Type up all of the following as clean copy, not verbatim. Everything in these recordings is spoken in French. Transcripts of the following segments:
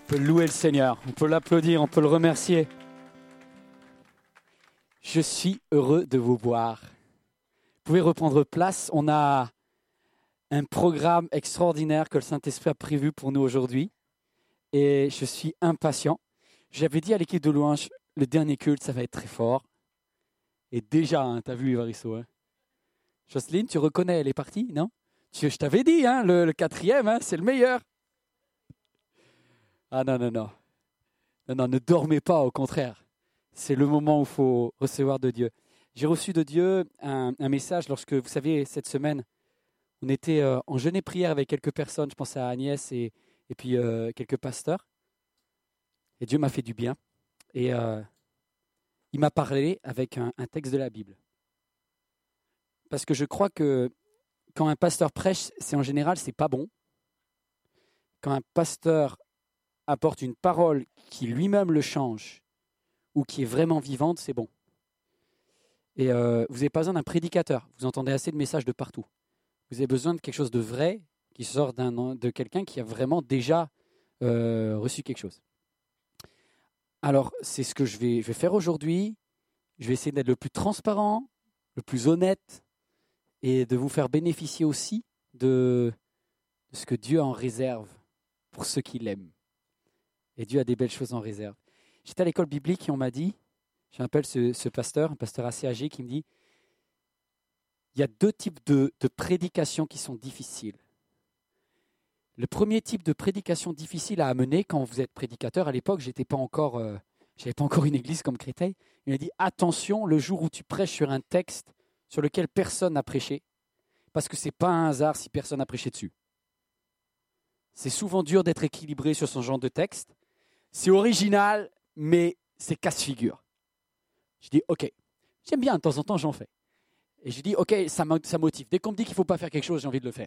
On peut louer le Seigneur, on peut l'applaudir, on peut le remercier. Je suis heureux de vous voir. Vous pouvez reprendre place. On a un programme extraordinaire que le Saint-Esprit a prévu pour nous aujourd'hui. Et je suis impatient. J'avais dit à l'équipe de louange, le dernier culte, ça va être très fort. Et déjà, tu as vu Evaristo. Jocelyne, tu reconnais, elle est partie, non? Je t'avais dit, le quatrième, c'est le meilleur. Ah non, ne dormez pas, au contraire. C'est le moment où il faut recevoir de Dieu. J'ai reçu de Dieu un message lorsque, vous savez, cette semaine, on était en jeûne et prière avec quelques personnes, je pense à Agnès et puis quelques pasteurs. Et Dieu m'a fait du bien. Et il m'a parlé avec un texte de la Bible. Parce que je crois que quand un pasteur prêche, en général, c'est pas bon. Quand un pasteur apporte une parole qui lui-même le change ou qui est vraiment vivante, c'est bon. Et vous n'avez pas besoin d'un prédicateur. Vous entendez assez de messages de partout. Vous avez besoin de quelque chose de vrai qui sort de quelqu'un qui a vraiment déjà reçu quelque chose. Alors, c'est ce que je vais faire aujourd'hui. Je vais essayer d'être le plus transparent, le plus honnête et de vous faire bénéficier aussi de ce que Dieu en réserve pour ceux qui l'aiment. Et Dieu a des belles choses en réserve. J'étais à l'école biblique et on m'a dit, j'appelle ce pasteur, un pasteur assez âgé, qui me dit, il y a deux types de prédications qui sont difficiles. Le premier type de prédication difficile à amener quand vous êtes prédicateur, à l'époque, je n'avais pas encore une église comme Créteil, il m'a dit, attention le jour où tu prêches sur un texte sur lequel personne n'a prêché, parce que ce n'est pas un hasard si personne n'a prêché dessus. C'est souvent dur d'être équilibré sur ce genre de texte. C'est original, mais c'est casse-figure. Je dis, ok, j'aime bien, de temps en temps, j'en fais. Et je dis, ok, ça motive. Dès qu'on me dit qu'il ne faut pas faire quelque chose, j'ai envie de le faire.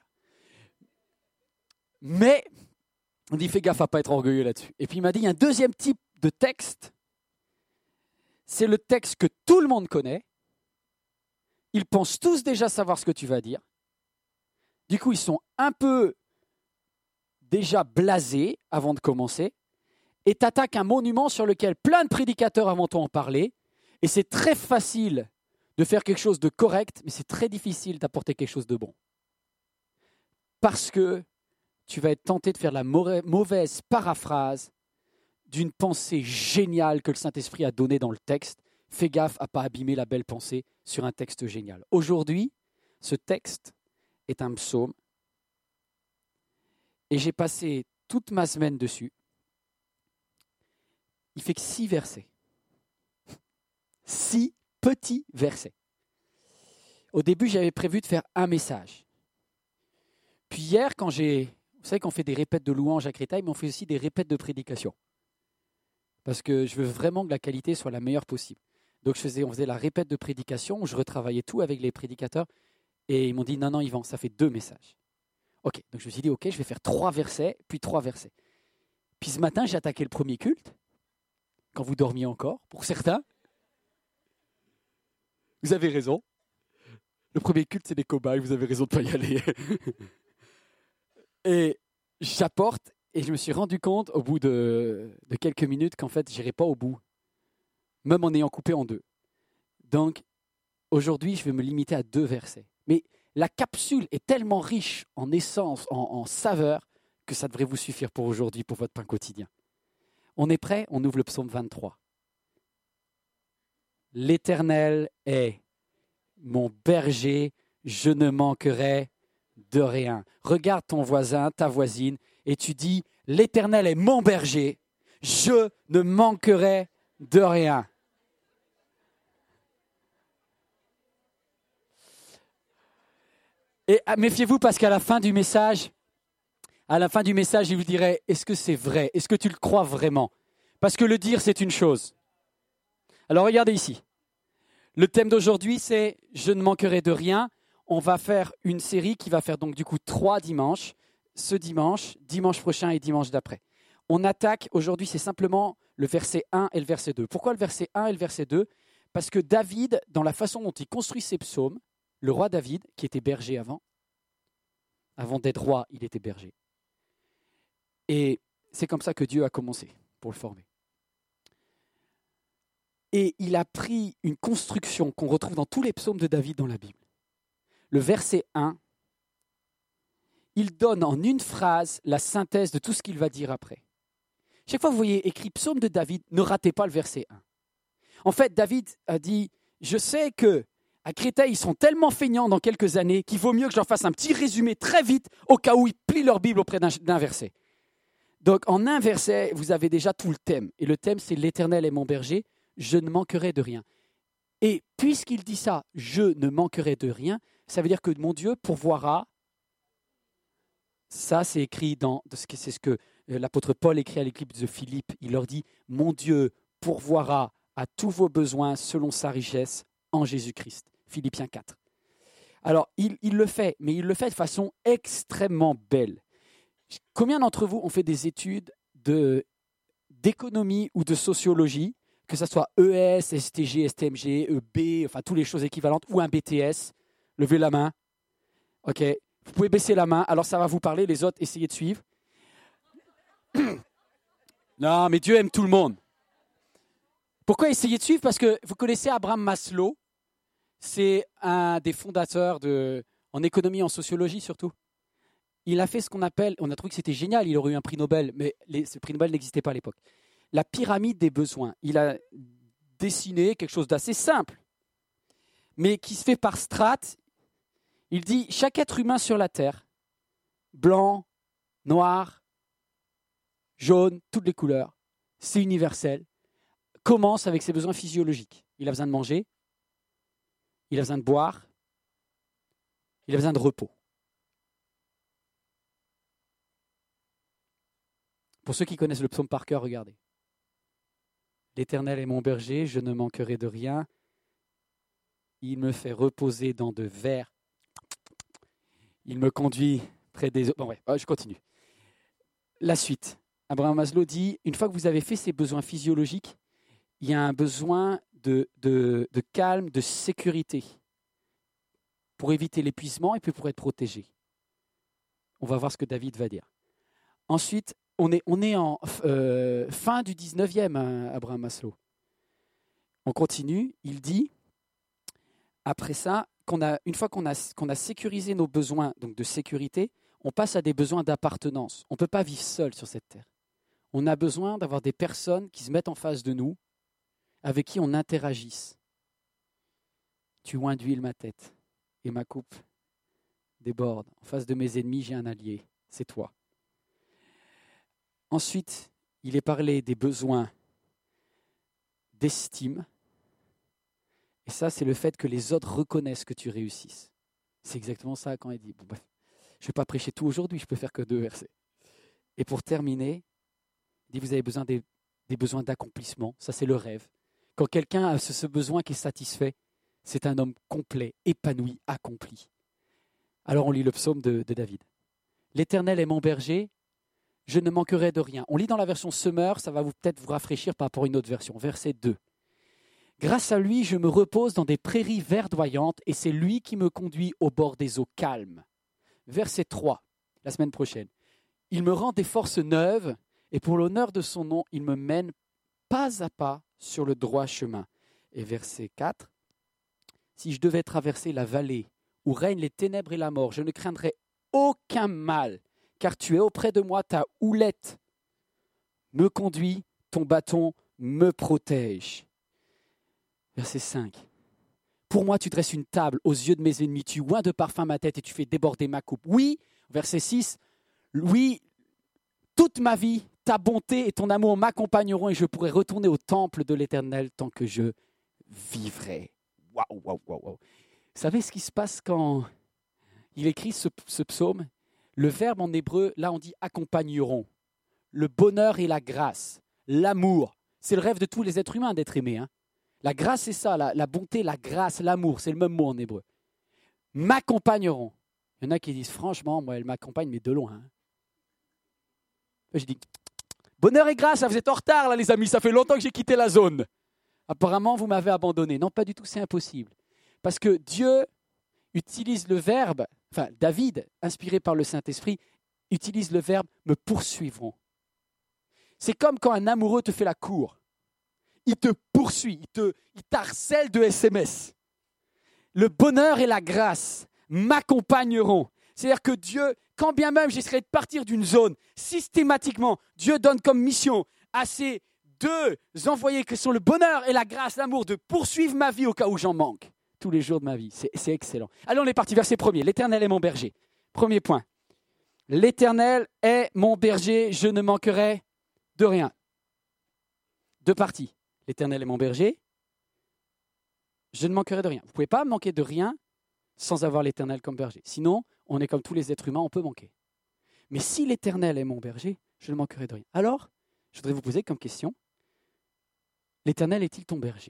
Mais, on dit, fais gaffe à ne pas être orgueilleux là-dessus. Et puis il m'a dit, il y a un deuxième type de texte. C'est le texte que tout le monde connaît. Ils pensent tous déjà savoir ce que tu vas dire. Du coup, ils sont un peu déjà blasés avant de commencer. Et tu attaques un monument sur lequel plein de prédicateurs avant toi ont parlé. Et c'est très facile de faire quelque chose de correct, mais c'est très difficile d'apporter quelque chose de bon. Parce que tu vas être tenté de faire la mauvaise paraphrase d'une pensée géniale que le Saint-Esprit a donnée dans le texte. Fais gaffe à ne pas abîmer la belle pensée sur un texte génial. Aujourd'hui, ce texte est un psaume. Et j'ai passé toute ma semaine dessus. Il fait que 6 versets. 6 petits versets. Au début, j'avais prévu de faire un message. Puis hier, vous savez qu'on fait des répètes de louanges à Créteil, mais on fait aussi des répètes de prédication. Parce que je veux vraiment que la qualité soit la meilleure possible. Donc on faisait la répète de prédication, où je retravaillais tout avec les prédicateurs, et ils m'ont dit, non, Yvan, ça fait 2 messages. Ok, donc je me suis dit, ok, je vais faire 3 versets, puis 3 versets. Puis ce matin, j'ai attaqué le premier culte, quand vous dormiez encore, pour certains. Vous avez raison. Le premier culte, c'est des cobayes, vous avez raison de ne pas y aller. Et j'apporte, et je me suis rendu compte, au bout de quelques minutes, qu'en fait, je n'irai pas au bout, même en ayant coupé en 2. Donc, aujourd'hui, je vais me limiter à 2 versets. Mais la capsule est tellement riche en essence, en saveur, que ça devrait vous suffire pour aujourd'hui, pour votre pain quotidien. On est prêt? On ouvre le psaume 23. L'Éternel est mon berger, je ne manquerai de rien. Regarde ton voisin, ta voisine, et tu dis, l'Éternel est mon berger, je ne manquerai de rien. Et méfiez-vous parce qu'à la fin du message, il vous dirait, est-ce que c'est vrai? Est-ce que tu le crois vraiment? Parce que le dire, c'est une chose. Alors regardez ici. Le thème d'aujourd'hui, c'est « Je ne manquerai de rien ». On va faire une série qui va faire donc du coup 3 dimanches. Ce dimanche, dimanche prochain et dimanche d'après. On attaque, aujourd'hui, c'est simplement le verset 1 et le verset 2. Pourquoi le verset 1 et le verset 2? Parce que David, dans la façon dont il construit ses psaumes, le roi David, qui était berger avant d'être roi, il était berger. Et c'est comme ça que Dieu a commencé pour le former. Et il a pris une construction qu'on retrouve dans tous les psaumes de David dans la Bible. Le verset 1, il donne en une phrase la synthèse de tout ce qu'il va dire après. Chaque fois que vous voyez écrit psaume de David, ne ratez pas le verset 1. En fait, David a dit, je sais qu'à Créteil, ils sont tellement feignants dans quelques années qu'il vaut mieux que je leur fasse un petit résumé très vite au cas où ils plient leur Bible auprès d'un verset. Donc en un verset, vous avez déjà tout le thème. Et le thème, c'est l'Éternel est mon berger, je ne manquerai de rien. Et puisqu'il dit ça, je ne manquerai de rien, ça veut dire que mon Dieu pourvoira. Ça, c'est écrit c'est ce que l'apôtre Paul écrit à l'église de Philippe. Il leur dit, mon Dieu pourvoira à tous vos besoins selon sa richesse en Jésus-Christ. Philippiens 4. Alors, il le fait, mais il le fait de façon extrêmement belle. Combien d'entre vous ont fait des études d'économie ou de sociologie, que ce soit ES, STG, STMG, EB, enfin toutes les choses équivalentes, ou un BTS? Levez la main. OK. Vous pouvez baisser la main, alors ça va vous parler, les autres, essayez de suivre. Non, mais Dieu aime tout le monde. Pourquoi essayer de suivre? Parce que vous connaissez Abraham Maslow, c'est un des fondateurs en économie, en sociologie surtout. Il a fait ce qu'on appelle, on a trouvé que c'était génial, il aurait eu un prix Nobel, mais ce prix Nobel n'existait pas à l'époque. La pyramide des besoins. Il a dessiné quelque chose d'assez simple, mais qui se fait par strates. Il dit, chaque être humain sur la Terre, blanc, noir, jaune, toutes les couleurs, c'est universel, commence avec ses besoins physiologiques. Il a besoin de manger, il a besoin de boire, il a besoin de repos. Pour ceux qui connaissent le psaume par cœur, regardez. L'Éternel est mon berger, je ne manquerai de rien. Il me fait reposer dans de verts. Il me conduit près des eaux. Bon, ouais, je continue. La suite. Abraham Maslow dit, une fois que vous avez fait ces besoins physiologiques, il y a un besoin de calme, de sécurité, pour éviter l'épuisement et puis pour être protégé. On va voir ce que David va dire. Ensuite, on est en fin du 19e, Abraham Maslow. On continue, il dit, après ça, une fois qu'on a sécurisé nos besoins donc de sécurité, on passe à des besoins d'appartenance. On ne peut pas vivre seul sur cette terre. On a besoin d'avoir des personnes qui se mettent en face de nous, avec qui on interagisse. Tu oins d'huile ma tête et ma coupe déborde. En face de mes ennemis, j'ai un allié, c'est toi. Ensuite, il est parlé des besoins d'estime. Et ça, c'est le fait que les autres reconnaissent que tu réussisses. C'est exactement ça quand il dit. Bon, bref, je ne vais pas prêcher tout aujourd'hui, je ne peux faire que 2 versets. Et pour terminer, il dit, vous avez besoin des besoins d'accomplissement. Ça, c'est le rêve. Quand quelqu'un a ce besoin qui est satisfait, c'est un homme complet, épanoui, accompli. Alors on lit le psaume de David. L'Éternel est mon berger, je ne manquerai de rien. On lit dans la version Summer, ça va peut-être vous rafraîchir par rapport à une autre version. Verset 2. Grâce à lui, je me repose dans des prairies verdoyantes et c'est lui qui me conduit au bord des eaux calmes. Verset 3, la semaine prochaine. Il me rend des forces neuves et pour l'honneur de son nom, il me mène pas à pas sur le droit chemin. Et verset 4. Si je devais traverser la vallée où règnent les ténèbres et la mort, je ne craindrais aucun mal, car tu es auprès de moi, ta houlette me conduit, ton bâton me protège. Verset 5. Pour moi, tu dresses une table aux yeux de mes ennemis, tu oins de parfum ma tête et tu fais déborder ma coupe. Oui, verset 6, oui, toute ma vie, ta bonté et ton amour m'accompagneront et je pourrai retourner au temple de l'Éternel tant que je vivrai. Waouh, waouh, waouh, waouh. Vous savez ce qui se passe quand il écrit ce psaume? Le verbe en hébreu, là on dit accompagneront. Le bonheur et la grâce, l'amour, c'est le rêve de tous les êtres humains d'être aimés. Hein. La grâce, c'est ça, la bonté, la grâce, l'amour, c'est le même mot en hébreu. M'accompagneront. Il y en a qui disent, franchement, moi, elle m'accompagne, mais de loin. Hein. Je dis, bonheur et grâce, vous êtes en retard, là, les amis, ça fait longtemps que j'ai quitté la zone. Apparemment, vous m'avez abandonné. Non, pas du tout, c'est impossible. Parce que Dieu utilise le verbe, enfin, David, inspiré par le Saint-Esprit, utilise le verbe « me poursuivront ». C'est comme quand un amoureux te fait la cour. Il te poursuit, il t'harcèle de SMS. Le bonheur et la grâce m'accompagneront. C'est-à-dire que Dieu, quand bien même j'essaierai de partir d'une zone, systématiquement, Dieu donne comme mission à ces deux envoyés que sont le bonheur et la grâce, l'amour, de poursuivre ma vie au cas où j'en manque. Tous les jours de ma vie. C'est excellent. Allez, on est parti, verset 1er. L'Éternel est mon berger. Premier point. L'Éternel est mon berger, je ne manquerai de rien. Deux parties. L'Éternel est mon berger, je ne manquerai de rien. Vous ne pouvez pas manquer de rien sans avoir l'Éternel comme berger. Sinon, on est comme tous les êtres humains, on peut manquer. Mais si l'Éternel est mon berger, je ne manquerai de rien. Alors, je voudrais vous poser comme question, l'Éternel est-il ton berger ?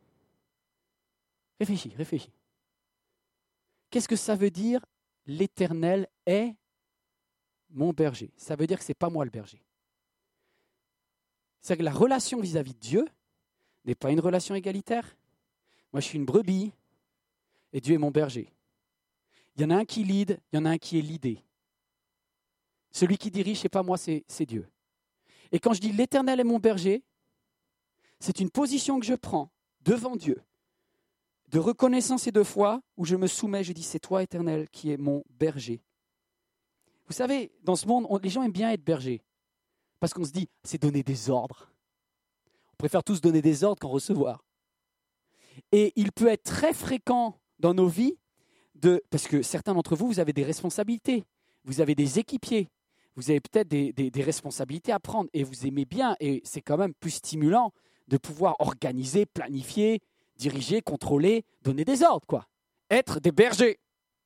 Réfléchis. Qu'est-ce que ça veut dire, l'Éternel est mon berger ? Ça veut dire que ce n'est pas moi le berger. C'est que la relation vis-à-vis de Dieu n'est pas une relation égalitaire. Moi, je suis une brebis et Dieu est mon berger. Il y en a un qui lead, il y en a un qui est leadé. Celui qui dirige, ce n'est pas moi, c'est Dieu. Et quand je dis l'Éternel est mon berger, c'est une position que je prends devant Dieu, de reconnaissance et de foi, où je me soumets, je dis c'est toi, Éternel, qui est mon berger. Vous savez, dans ce monde, les gens aiment bien être bergers, parce qu'on se dit, c'est donner des ordres. On préfère tous donner des ordres qu'en recevoir. Et il peut être très fréquent dans nos vies, parce que certains d'entre vous, vous avez des responsabilités, vous avez des équipiers, vous avez peut-être des responsabilités à prendre, et vous aimez bien, et c'est quand même plus stimulant de pouvoir organiser, planifier, diriger, contrôler, donner des ordres, quoi. Être des bergers.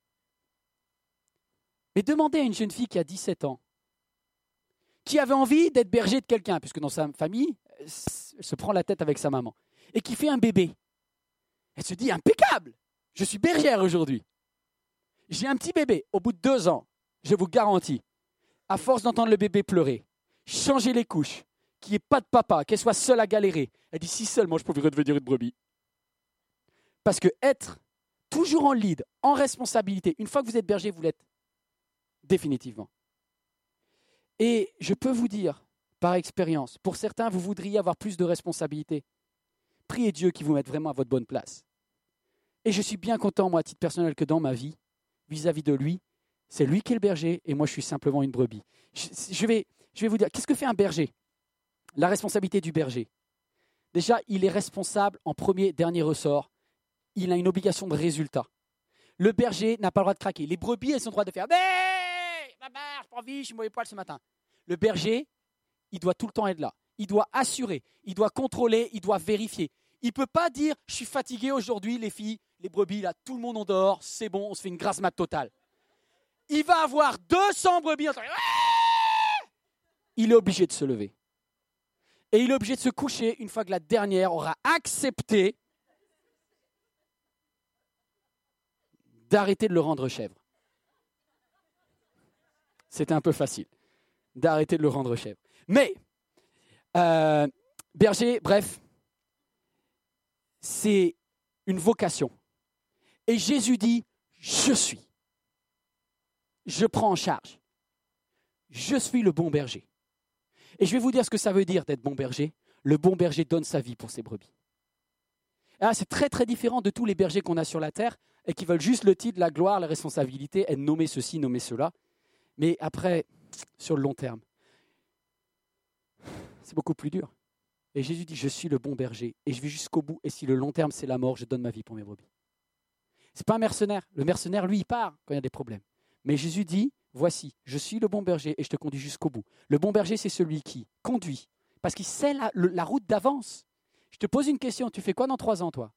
Mais demandez à une jeune fille qui a 17 ans, qui avait envie d'être berger de quelqu'un, puisque dans sa famille, elle se prend la tête avec sa maman, et qui fait un bébé. Elle se dit, impeccable, je suis bergère aujourd'hui. J'ai un petit bébé, au bout de 2 ans, je vous garantis, à force d'entendre le bébé pleurer, changer les couches, qu'il n'y ait pas de papa, qu'elle soit seule à galérer, elle dit, si seulement je pouvais redevenir une brebis. Parce que être toujours en lead, en responsabilité, une fois que vous êtes berger, vous l'êtes définitivement. Et je peux vous dire, par expérience, pour certains, vous voudriez avoir plus de responsabilités. Priez Dieu qu'il vous mette vraiment à votre bonne place. Et je suis bien content, moi, à titre personnel, que dans ma vie, vis-à-vis de lui, c'est lui qui est le berger et moi, je suis simplement une brebis. Je vais vous dire, qu'est-ce que fait un berger ? La responsabilité du berger. Déjà, il est responsable en premier, dernier ressort. Il a une obligation de résultat. Le berger n'a pas le droit de craquer. Les brebis, elles ont le droit de faire « Maman, je prends envie, je suis mauvais poil ce matin ». Le berger, il doit tout le temps être là. Il doit assurer, il doit contrôler, il doit vérifier. Il ne peut pas dire « je suis fatigué aujourd'hui, les filles, les brebis, là, tout le monde en dehors, c'est bon, on se fait une grasse mat totale ». Il va avoir 200 brebis. Il est obligé de se lever. Et il est obligé de se coucher une fois que la dernière aura accepté d'arrêter de le rendre chèvre. C'était un peu facile, d'arrêter de le rendre chèvre. Mais, berger, bref, c'est une vocation. Et Jésus dit, je suis. Je prends en charge. Je suis le bon berger. Et je vais vous dire ce que ça veut dire d'être bon berger. Le bon berger donne sa vie pour ses brebis. Ah, c'est très très différent de tous les bergers qu'on a sur la terre et qui veulent juste le titre, la gloire, la responsabilité, être nommé ceci, nommé cela. Mais après, sur le long terme, c'est beaucoup plus dur. Et Jésus dit, je suis le bon berger et je vais jusqu'au bout. Et si le long terme, c'est la mort, je donne ma vie pour mes brebis. Ce n'est pas un mercenaire. Le mercenaire, lui, il part quand il y a des problèmes. Mais Jésus dit, voici, je suis le bon berger et je te conduis jusqu'au bout. Le bon berger, c'est celui qui conduit, parce qu'il sait la route d'avance. Je te pose une question, tu fais quoi dans 3 ans, toi ?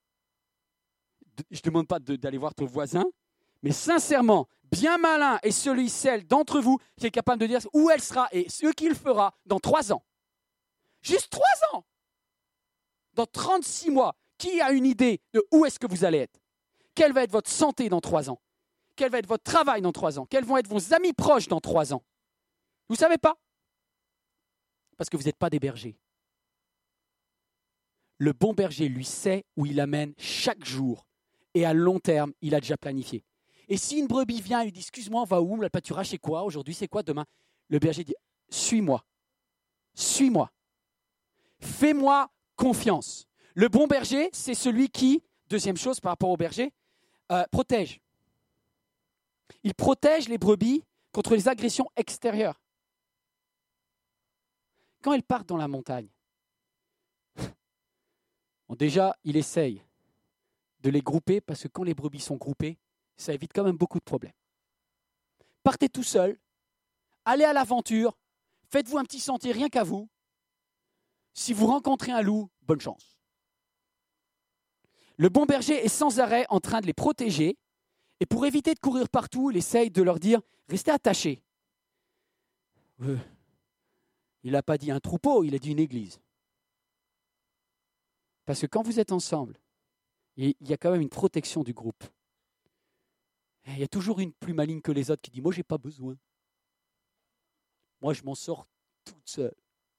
Je ne te demande pas d'aller voir ton voisin, mais sincèrement, bien malin est celle d'entre vous qui est capable de dire où elle sera et ce qu'il fera dans 3 ans. Juste 3 ans. Dans 36 mois, qui a une idée de où est-ce que vous allez être ? Quelle va être votre santé dans 3 ans ? Quel va être votre travail dans 3 ans ? Quels vont être vos amis proches dans 3 ans ? Vous ne savez pas ? Parce que vous n'êtes pas des bergers. Le bon berger, lui, sait où il amène chaque jour. Et à long terme, il a déjà planifié. Et si une brebis vient et lui dit « Excuse-moi, on va où ? Le pâturage, c'est quoi ? Aujourd'hui, c'est quoi ? Demain ?» Le berger dit « Suis-moi. suis-moi. Fais-moi confiance. Le bon berger, c'est celui qui, deuxième chose par rapport au berger, protège. Il protège les brebis contre les agressions extérieures. Quand elles partent dans la montagne, bon, déjà, il essaye de les grouper parce que quand les brebis sont groupées, ça évite quand même beaucoup de problèmes. Partez tout seul, allez à l'aventure, faites-vous un petit sentier rien qu'à vous. Si vous rencontrez un loup, bonne chance. Le bon berger est sans arrêt en train de les protéger et pour éviter de courir partout, il essaye de leur dire « Restez attachés ». Il n'a pas dit un troupeau, il a dit une église. Parce que quand vous êtes ensemble, il y a quand même une protection du groupe. Et il y a toujours une plus maligne que les autres qui dit « Moi, je n'ai pas besoin. Moi, je m'en sors toute seule. »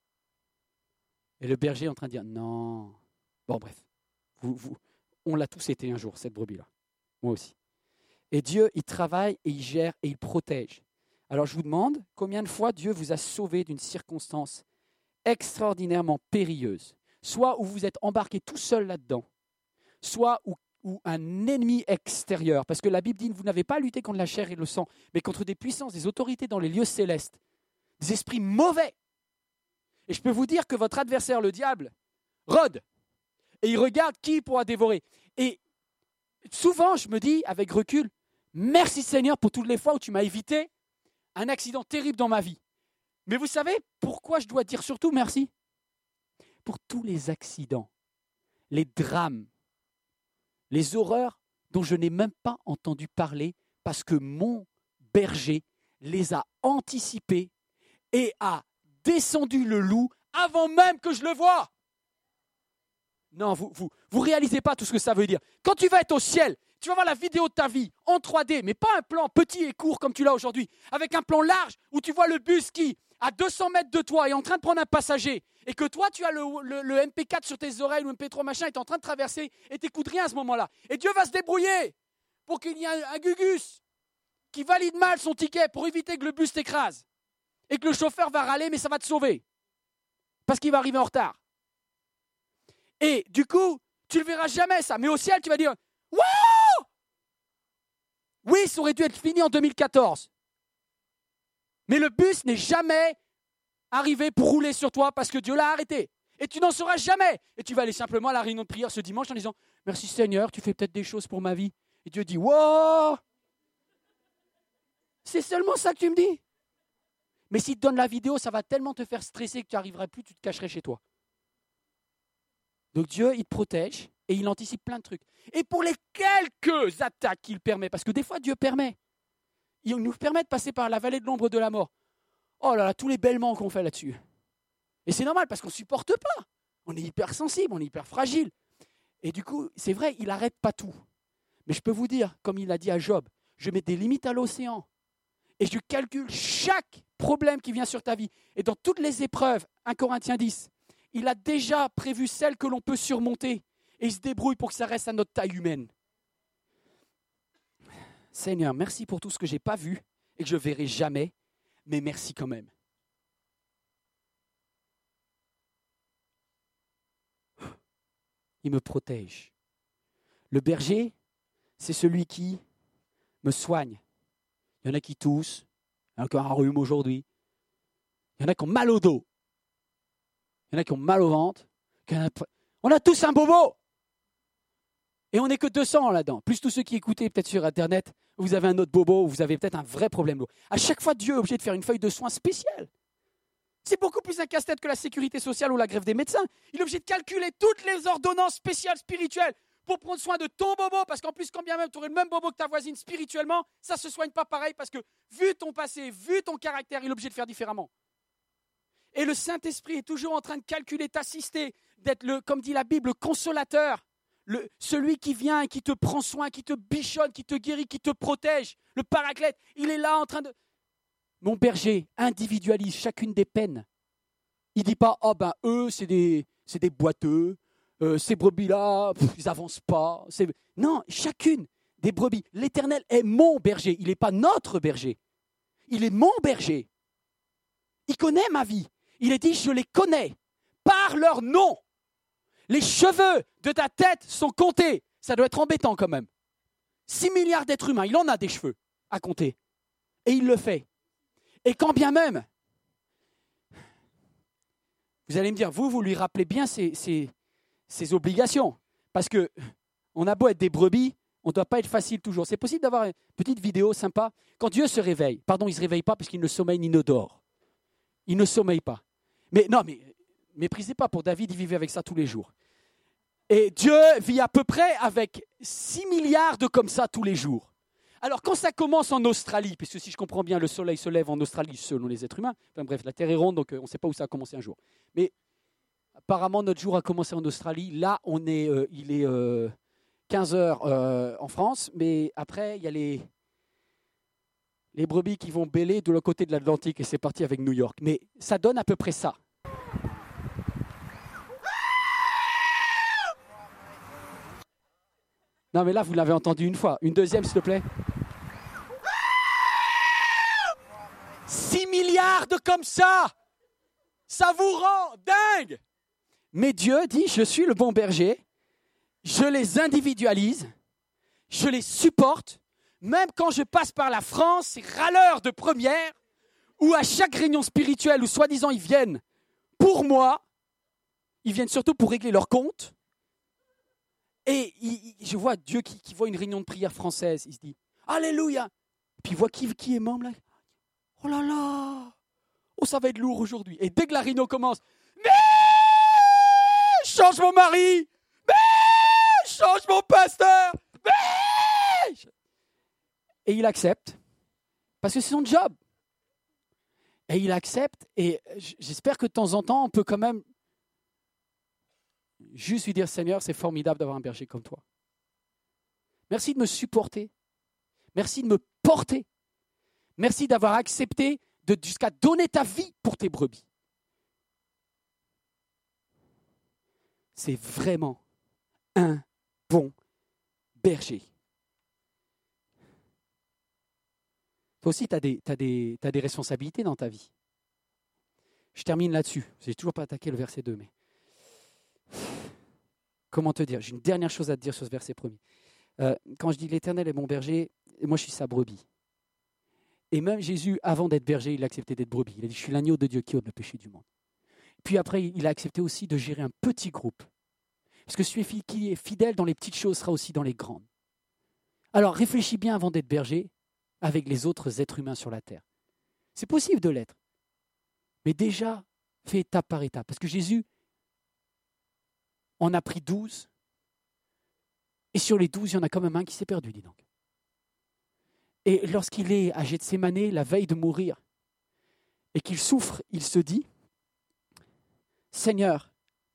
Et le berger est en train de dire « Non. » Bon, bref. On l'a tous été un jour, cette brebis-là. Moi aussi. Et Dieu, il travaille et il gère et il protège. Alors je vous demande, combien de fois Dieu vous a sauvé d'une circonstance extraordinairement périlleuse, soit où vous êtes embarqué tout seul là-dedans, soit où un ennemi extérieur, parce que la Bible dit que vous n'avez pas à lutter contre la chair et le sang, mais contre des puissances, des autorités dans les lieux célestes, des esprits mauvais. Et je peux vous dire que votre adversaire, le diable, rôde, et il regarde qui pourra dévorer. Et souvent, je me dis, avec recul, merci Seigneur pour toutes les fois où tu m'as évité un accident terrible dans ma vie. Mais vous savez pourquoi je dois dire surtout merci ? Pour tous les accidents, les drames, les horreurs dont je n'ai même pas entendu parler parce que mon berger les a anticipés et a descendu le loup avant même que je le voie. Non, vous réalisez pas tout ce que ça veut dire. Quand tu vas être au ciel, tu vas voir la vidéo de ta vie en 3D, mais pas un plan petit et court comme tu l'as aujourd'hui, avec un plan large où tu vois le bus qui, à 200 mètres de toi, est en train de prendre un passager, et que toi, tu as le MP4 sur tes oreilles ou MP3 machin, et tu es en train de traverser, et tu n'écoutes rien à ce moment-là. Et Dieu va se débrouiller pour qu'il y ait un gugus qui valide mal son ticket pour éviter que le bus t'écrase, et que le chauffeur va râler, mais ça va te sauver, parce qu'il va arriver en retard. Et du coup, tu ne le verras jamais ça. Mais au ciel, tu vas dire « Waouh !» Oui, ça aurait dû être fini en 2014. Mais le bus n'est jamais arrivé pour rouler sur toi parce que Dieu l'a arrêté. Et tu n'en sauras jamais. Et tu vas aller simplement à la réunion de prière ce dimanche en disant « Merci Seigneur, tu fais peut-être des choses pour ma vie. » Et Dieu dit « Wow !» C'est seulement ça que tu me dis. Mais s'il te donne la vidéo, ça va tellement te faire stresser que tu n'arriveras plus, tu te cacherais chez toi. Donc Dieu, il te protège et il anticipe plein de trucs. Et pour les quelques attaques qu'il permet, parce que des fois Dieu permet, il nous permet de passer par la vallée de l'ombre de la mort. Oh là là, tous les bêlements qu'on fait là-dessus. Et c'est normal parce qu'on ne supporte pas. On est hyper sensible, on est hyper fragile. Et du coup, c'est vrai, il n'arrête pas tout. Mais je peux vous dire, comme il a dit à Job, je mets des limites à l'océan. Et je calcule chaque problème qui vient sur ta vie. Et dans toutes les épreuves, 1 Corinthiens 10, il a déjà prévu celles que l'on peut surmonter et il se débrouille pour que ça reste à notre taille humaine. Seigneur, merci pour tout ce que je n'ai pas vu et que je ne verrai jamais, mais merci quand même. Il me protège. Le berger, c'est celui qui me soigne. Il y en a qui toussent, il y en a qui ont un rhume aujourd'hui, il y en a qui ont mal au dos. Il y en a qui ont mal au ventre. On a tous un bobo. Et on n'est que 200 là-dedans. Plus tous ceux qui écoutaient peut-être sur Internet, vous avez un autre bobo, vous avez peut-être un vrai problème d'eau. À chaque fois, Dieu est obligé de faire une feuille de soins spéciale. C'est beaucoup plus un casse-tête que la sécurité sociale ou la grève des médecins. Il est obligé de calculer toutes les ordonnances spéciales spirituelles pour prendre soin de ton bobo. Parce qu'en plus, quand bien même tu aurais le même bobo que ta voisine spirituellement, ça ne se soigne pas pareil parce que vu ton passé, vu ton caractère, il est obligé de faire différemment. Et le Saint-Esprit est toujours en train de calculer, t'assister, d'être, comme dit la Bible, le consolateur, celui qui vient et qui te prend soin, qui te bichonne, qui te guérit, qui te protège, le paraclète. Il est là en train de... Mon berger individualise chacune des peines. Il ne dit pas, eux, c'est des boiteux, ces brebis-là, ils n'avancent pas. Non, chacune des brebis. L'Éternel est mon berger, il n'est pas notre berger. Il est mon berger. Il connaît ma vie. Il est dit, je les connais par leur nom. Les cheveux de ta tête sont comptés. Ça doit être embêtant quand même. 6 milliards d'êtres humains, il en a des cheveux à compter. Et il le fait. Et quand bien même, vous allez me dire, vous lui rappelez bien ses obligations. Parce qu'on a beau être des brebis, on ne doit pas être facile toujours. C'est possible d'avoir une petite vidéo sympa. Quand Dieu se réveille, pardon, il ne se réveille pas parce qu'il ne sommeille ni ne dort. Il ne sommeille pas. Mais méprisez pas, pour David, il vivait avec ça tous les jours. Et Dieu vit à peu près avec 6 milliards de comme ça tous les jours. Alors quand ça commence en Australie, puisque si je comprends bien, le soleil se lève en Australie selon les êtres humains, enfin bref, la Terre est ronde, donc on ne sait pas où ça a commencé un jour. Mais apparemment, notre jour a commencé en Australie. Là, il est 15 heures en France, mais après, il y a les brebis qui vont bêler de l'autre côté de l'Atlantique, et c'est parti avec New York. Mais ça donne à peu près ça. Non, mais là, vous l'avez entendu une fois. Une deuxième, s'il te plaît. 6 milliards de comme ça. Ça vous rend dingue. Mais Dieu dit, je suis le bon berger. Je les individualise. Je les supporte. Même quand je passe par la France, ces râleurs de première, où à chaque réunion spirituelle, où soi-disant ils viennent pour moi, ils viennent surtout pour régler leurs comptes. Et je vois Dieu qui voit une réunion de prière française, il se dit « Alléluia !» Puis il voit qui est membre là. « Oh là là, oh ça va être lourd aujourd'hui !» Et dès que la réunion commence, « Mais change mon mari !»« Mais change mon pasteur !»« Mais !» Et il accepte, parce que c'est son job. Et il accepte, et j'espère que de temps en temps, on peut quand même juste lui dire, Seigneur, c'est formidable d'avoir un berger comme toi. Merci de me supporter. Merci de me porter. Merci d'avoir accepté jusqu'à donner ta vie pour tes brebis. C'est vraiment un bon berger. Toi aussi, tu as des responsabilités dans ta vie. Je termine là-dessus. Je n'ai toujours pas attaqué le verset 2, mais... Comment te dire ? J'ai une dernière chose à te dire sur ce verset premier. Quand je dis l'Éternel est mon berger, moi je suis sa brebis. Et même Jésus, avant d'être berger, il a accepté d'être brebis. Il a dit, je suis l'agneau de Dieu qui ôte le péché du monde. Puis après, il a accepté aussi de gérer un petit groupe. Parce que celui qui est fidèle dans les petites choses sera aussi dans les grandes. Alors réfléchis bien avant d'être berger avec les autres êtres humains sur la terre. C'est possible de l'être. Mais déjà, fais étape par étape. Parce que Jésus en a pris 12. Et sur les 12, il y en a quand même un qui s'est perdu, dis donc. Et lorsqu'il est à Gethsémanée, la veille de mourir, et qu'il souffre, il se dit, Seigneur,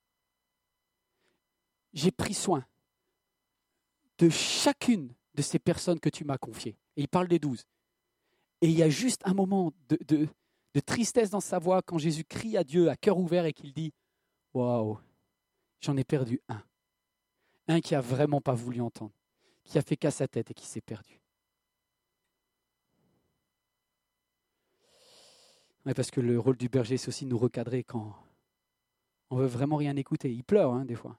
j'ai pris soin de chacune de ces personnes que tu m'as confiées. Et il parle des 12. Et il y a juste un moment de tristesse dans sa voix quand Jésus crie à Dieu à cœur ouvert et qu'il dit, waouh, j'en ai perdu un. Un qui n'a vraiment pas voulu entendre, qui a fait qu'à sa tête et qui s'est perdu. Ouais, parce que le rôle du berger, c'est aussi de nous recadrer quand on veut vraiment rien écouter. Il pleure, des fois.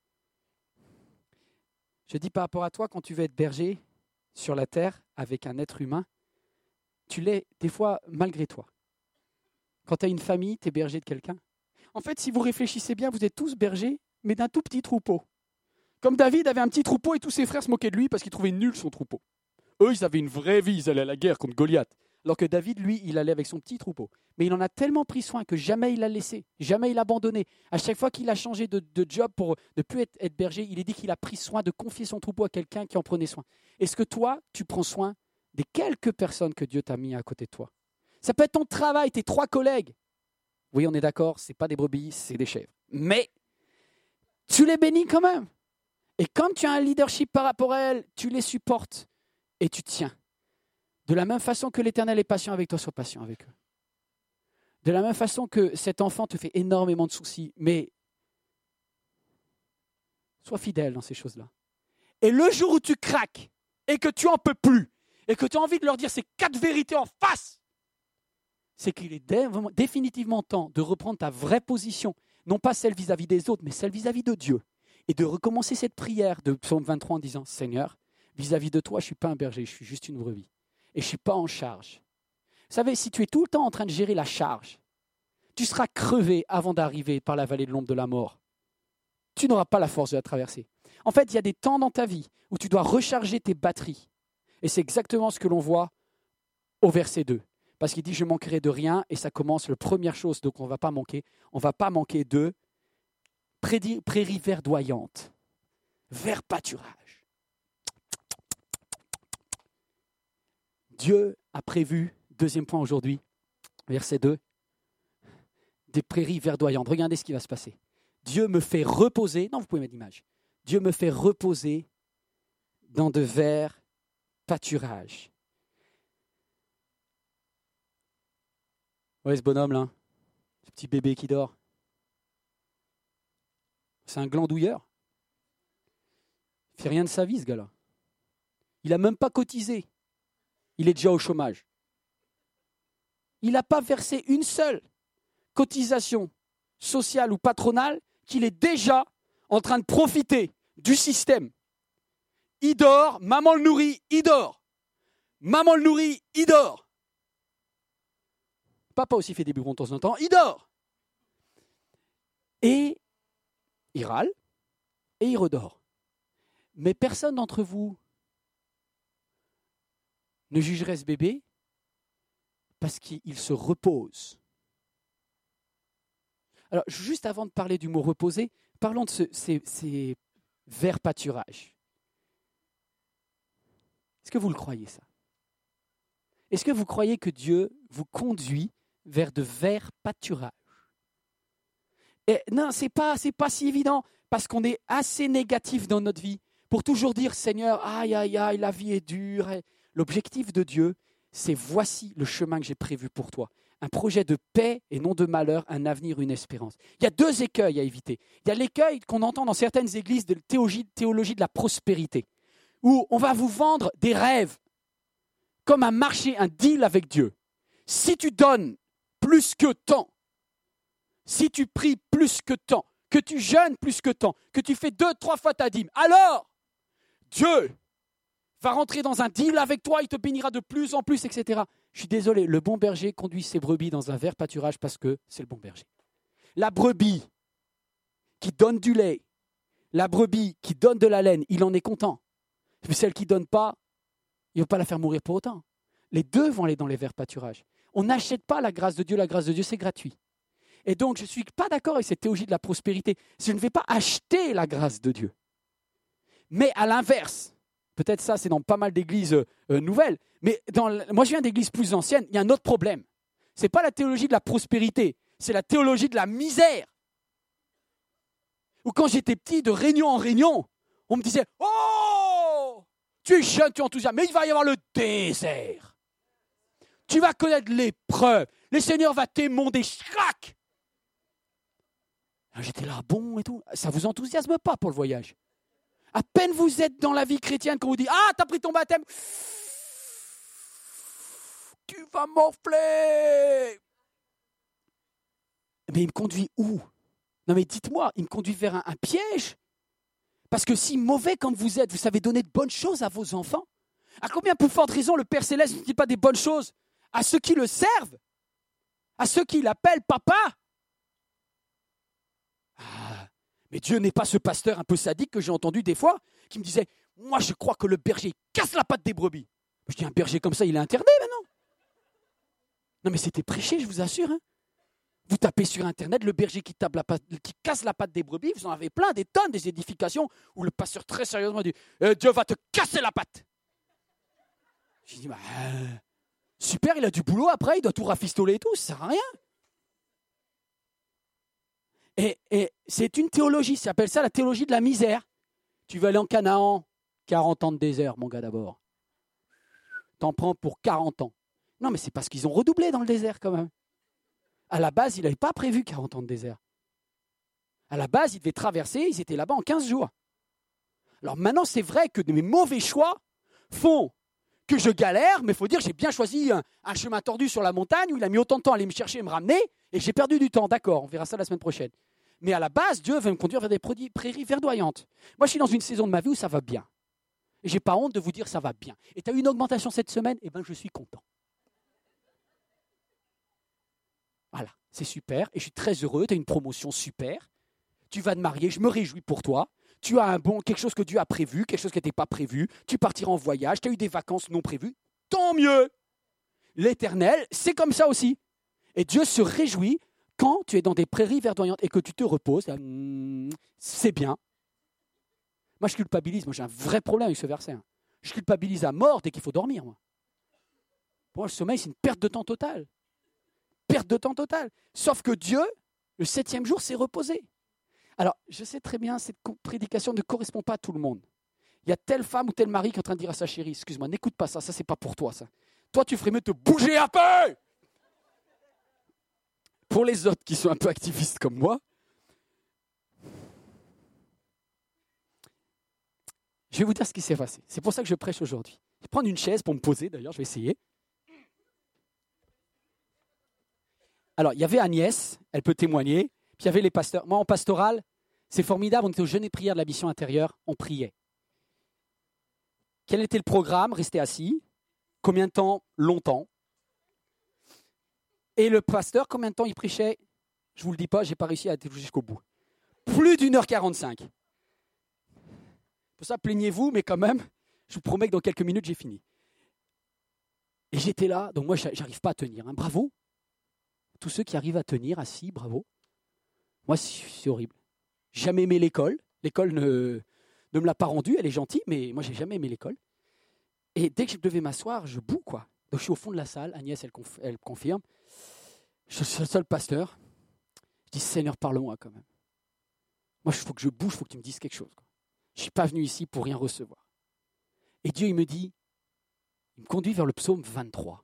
Je dis par rapport à toi, quand tu veux être berger sur la terre avec un être humain, tu l'es des fois malgré toi. Quand tu as une famille, tu es berger de quelqu'un. En fait, si vous réfléchissez bien, vous êtes tous bergers, mais d'un tout petit troupeau. Comme David avait un petit troupeau et tous ses frères se moquaient de lui parce qu'ils trouvaient nul son troupeau. Eux, ils avaient une vraie vie, ils allaient à la guerre contre Goliath. Alors que David, lui, il allait avec son petit troupeau. Mais il en a tellement pris soin que jamais il l'a laissé, jamais il l'a abandonné. À chaque fois qu'il a changé de job pour ne plus être berger, il est dit qu'il a pris soin de confier son troupeau à quelqu'un qui en prenait soin. Est-ce que toi, tu prends soin des quelques personnes que Dieu t'a mis à côté de toi ? Ça peut être ton travail, tes 3 collègues. Oui, on est d'accord, ce n'est pas des brebis, c'est des chèvres. Mais tu les bénis quand même. Et comme tu as un leadership par rapport à elles, tu les supportes et tu tiens. De la même façon que l'Éternel est patient avec toi, sois patient avec eux. De la même façon que cet enfant te fait énormément de soucis, mais sois fidèle dans ces choses-là. Et le jour où tu craques et que tu n'en peux plus et que tu as envie de leur dire ces 4 vérités en face, c'est qu'il est définitivement temps de reprendre ta vraie position, non pas celle vis-à-vis des autres, mais celle vis-à-vis de Dieu. Et de recommencer cette prière de Psaume 23 en disant, Seigneur, vis-à-vis de toi, je ne suis pas un berger, je suis juste une brebis. Et je ne suis pas en charge. Vous savez, si tu es tout le temps en train de gérer la charge, tu seras crevé avant d'arriver par la vallée de l'ombre de la mort. Tu n'auras pas la force de la traverser. En fait, il y a des temps dans ta vie où tu dois recharger tes batteries. Et c'est exactement ce que l'on voit au verset 2. Parce qu'il dit, je manquerai de rien, et ça commence, la première chose, donc on ne va pas manquer. On ne va pas manquer de prairies verdoyantes, vert pâturage. Dieu a prévu, deuxième point aujourd'hui, verset 2, des prairies verdoyantes. Regardez ce qui va se passer. Dieu me fait reposer, non, vous pouvez mettre l'image. Dieu me fait reposer dans de verts pâturages. Ouais, ce bonhomme-là, ce petit bébé qui dort, c'est un glandouilleur. Il ne fait rien de sa vie, ce gars-là. Il n'a même pas cotisé. Il est déjà au chômage. Il n'a pas versé une seule cotisation sociale ou patronale qu'il est déjà en train de profiter du système. Il dort, maman le nourrit, il dort. Maman le nourrit, il dort. Papa aussi fait des biberons de temps en temps, il dort. Et il râle et il redort. Mais personne d'entre vous ne jugerait ce bébé parce qu'il se repose. Alors, juste avant de parler du mot reposer, parlons de ces verts pâturages. Est-ce que vous le croyez, ça? Est-ce que vous croyez que Dieu vous conduit vers de verts pâturages? Et non, c'est pas si évident, parce qu'on est assez négatif dans notre vie pour toujours dire, Seigneur, aïe, aïe, aïe, la vie est dure. L'objectif de Dieu, c'est voici le chemin que j'ai prévu pour toi. Un projet de paix et non de malheur, un avenir, une espérance. Il y a deux écueils à éviter. Il y a l'écueil qu'on entend dans certaines églises de théologie de la prospérité, où on va vous vendre des rêves comme un marché, un deal avec Dieu. Si tu donnes plus que tant, si tu pries plus que tant, que tu jeûnes plus que tant, que tu fais 2-3 fois ta dîme, alors Dieu va rentrer dans un deal avec toi, il te bénira de plus en plus, etc. Je suis désolé, le bon berger conduit ses brebis dans un vert pâturage parce que c'est le bon berger. La brebis qui donne du lait, la brebis qui donne de la laine, il en est content. Mais celle qui ne donne pas, il ne va pas la faire mourir pour autant. Les deux vont aller dans les verts pâturages. On n'achète pas la grâce de Dieu, c'est gratuit. Et donc, je ne suis pas d'accord avec cette théologie de la prospérité. Je ne vais pas acheter la grâce de Dieu. Mais à l'inverse, peut-être ça, c'est dans pas mal d'églises nouvelles, mais moi je viens d'églises plus anciennes, il y a un autre problème. Ce n'est pas la théologie de la prospérité, c'est la théologie de la misère. Ou quand j'étais petit, de réunion en réunion, on me disait « Oh, tu es jeune, tu es enthousiaste, mais il va y avoir le désert. Tu vas connaître l'épreuve. Le Seigneur va t'émonder, crac !» J'étais là, bon et tout. Ça ne vous enthousiasme pas pour le voyage. À peine vous êtes dans la vie chrétienne qu'on vous dit « Ah, t'as pris ton baptême, tu vas m'enfler !» Mais il me conduit où? Non mais dites-moi, il me conduit vers un piège? Parce que si mauvais comme vous êtes, vous savez donner de bonnes choses à vos enfants, à combien plus forte raison le Père Céleste ne dit pas des bonnes choses à ceux qui le servent, à ceux qui l'appellent papa? Ah, mais Dieu n'est pas ce pasteur un peu sadique que j'ai entendu des fois, qui me disait « Moi, je crois que le berger casse la patte des brebis. » Je dis « Un berger comme ça, il est interné maintenant. » Non mais c'était prêché, je vous assure. Hein. Vous tapez sur Internet, le berger qui casse la patte des brebis, vous en avez plein, des tonnes, des édifications, où le pasteur très sérieusement dit « Dieu va te casser la patte. » Je dis super, il a du boulot après, il doit tout rafistoler et tout, ça ne sert à rien. Et c'est une théologie, ça s'appelle ça la théologie de la misère. Tu veux aller en Canaan, 40 ans de désert, mon gars, d'abord. T'en prends pour 40 ans. Non, mais c'est parce qu'ils ont redoublé dans le désert quand même. À la base, il n'avait pas prévu 40 ans de désert. À la base, ils devaient traverser, ils étaient là-bas en 15 jours. Alors maintenant, c'est vrai que mes mauvais choix font que je galère, mais il faut dire que j'ai bien choisi un chemin tordu sur la montagne où il a mis autant de temps à aller me chercher et me ramener, et j'ai perdu du temps. D'accord, on verra ça la semaine prochaine. Mais à la base, Dieu veut me conduire vers des prairies verdoyantes. Moi, je suis dans une saison de ma vie où ça va bien. Et je n'ai pas honte de vous dire que ça va bien. Et tu as eu une augmentation cette semaine, eh bien, je suis content. Voilà, c'est super. Et je suis très heureux, tu as une promotion super. Tu vas te marier, je me réjouis pour toi. Tu as quelque chose que Dieu a prévu, quelque chose qui n'était pas prévu. Tu partiras en voyage, tu as eu des vacances non prévues. Tant mieux. L'Éternel, c'est comme ça aussi. Et Dieu se réjouit quand tu es dans des prairies verdoyantes et que tu te reposes. C'est bien. Moi, je culpabilise. Moi, j'ai un vrai problème avec ce verset. Je culpabilise à mort dès qu'il faut dormir. Moi. Pour moi, le sommeil, c'est une perte de temps totale. Perte de temps totale. Sauf que Dieu, le 7e jour, s'est reposé. Alors, je sais très bien, cette prédication ne correspond pas à tout le monde. Il y a telle femme ou tel mari qui est en train de dire à sa chérie, excuse-moi, n'écoute pas ça, ça c'est pas pour toi ça. Toi, tu ferais mieux de te bouger un peu. Pour les autres qui sont un peu activistes comme moi, je vais vous dire ce qui s'est passé. C'est pour ça que je prêche aujourd'hui. Je vais prendre une chaise pour me poser, d'ailleurs, je vais essayer. Alors, il y avait Agnès, elle peut témoigner, puis il y avait les pasteurs. Moi, en pastoral, c'est formidable, on était au jeûne et prière de la mission intérieure, on priait. Quel était le programme? Rester assis. Combien de temps? Longtemps. Et le pasteur, combien de temps il prêchait? Je ne vous le dis pas, je n'ai pas réussi à aller jusqu'au bout. Plus d'1h45. Pour ça, plaignez-vous, mais quand même, je vous promets que dans quelques minutes, j'ai fini. Et j'étais là, donc moi, je n'arrive pas à tenir. Hein. Bravo. Tous ceux qui arrivent à tenir assis, bravo. Moi, c'est horrible. J'ai jamais aimé l'école. L'école ne me l'a pas rendue, elle est gentille, mais moi, j'ai jamais aimé l'école. Et dès que je devais m'asseoir, je boue, quoi. Donc, je suis au fond de la salle. Agnès, elle confirme. Je suis le seul pasteur. Je dis, Seigneur, parle-moi quand même. Moi, il faut que je bouge, il faut que tu me dises quelque chose. Quoi. Je ne suis pas venu ici pour rien recevoir. Et Dieu, il me dit, il me conduit vers le psaume 23.